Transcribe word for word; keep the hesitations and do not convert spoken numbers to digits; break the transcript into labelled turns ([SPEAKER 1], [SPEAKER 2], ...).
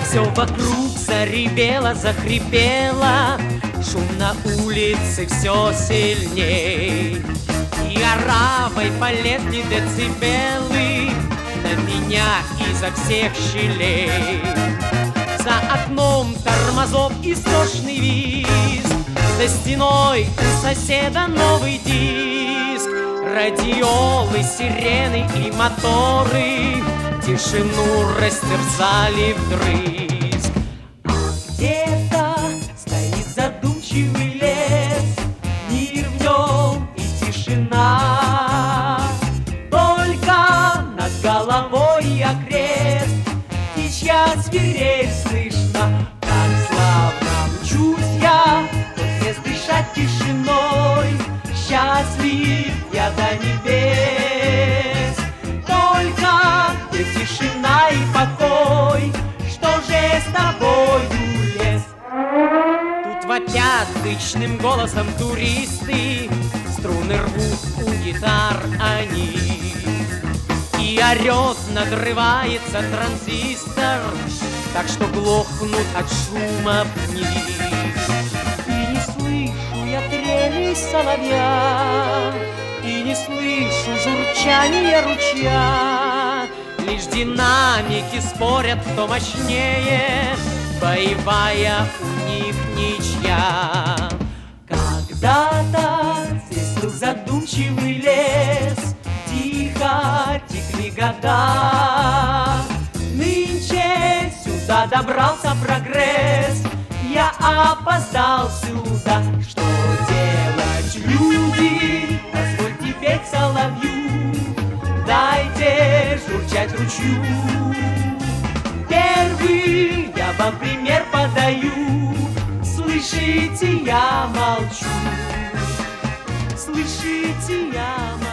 [SPEAKER 1] Все вокруг заревело, захрипело, шум на улице все сильней. И оравой полезли децибелы на меня изо всех щелей. За окном тормозов истошный визг, за стеной у соседа новый диск. Радиолы, сирены и моторы тишину растерзали вдрызг. А где-то стоит задумчивый лес, мир в нем и тишина. Только над головой и окрест птичья свирель слышно. Как славно мчусь я, не дышать тишиной, счастлив я до небес. Только ты тишина и покой, что же с тобою лес? Тут вопят зычным голосом туристы, струны рвут у гитар они. И орет, надрывается транзистор, так что глохнут от шума вниз. И не слышу я трели соловья, и не слышу журчания ручья. Лишь динамики спорят, кто мощнее, боевая у них ничья. Когда-то здесь был задумчивый лес, тихо текли года. Нынче сюда добрался прогресс, я опоздал сюда. Что делать, люди? Позвольте петь соловью, дайте журчать ручью. Первый я вам пример подаю, слышите, я молчу. Слышите, я молчу.